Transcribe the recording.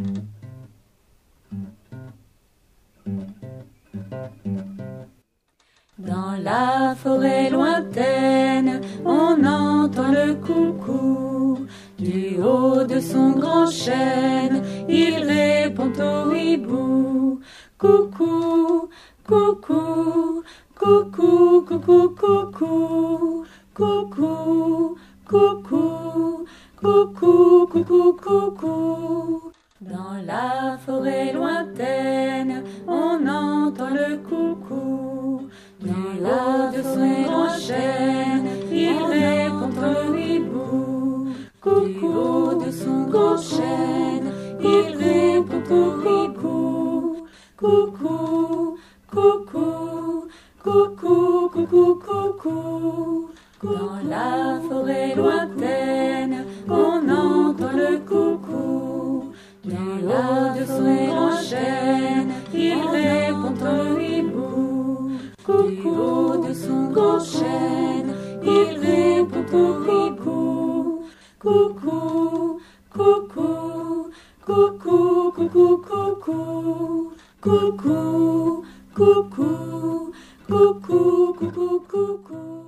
Dans la forêt lointaine, on entend le coucou. Du haut de son grand chêne, il répond au hibou. Coucou, coucou, coucou, coucou, coucou, coucou, coucou, coucou, coucou, coucou. Dans la forêt lointaine, on entend le coucou. Du haut de son grand chêne, il répond au hibou. Du haut de son grand chêne, il répond au hibou. Coucou, coucou, coucou, coucou, coucou. Dans la forêt lointaine, on entend le coucou. Du haut de son grand chêne, il répond au hibou. Du haut de son grand chêne, il répond au hibou. Coucou, coucou, coucou, coucou, coucou, coucou, coucou, coucou, coucou, coucou.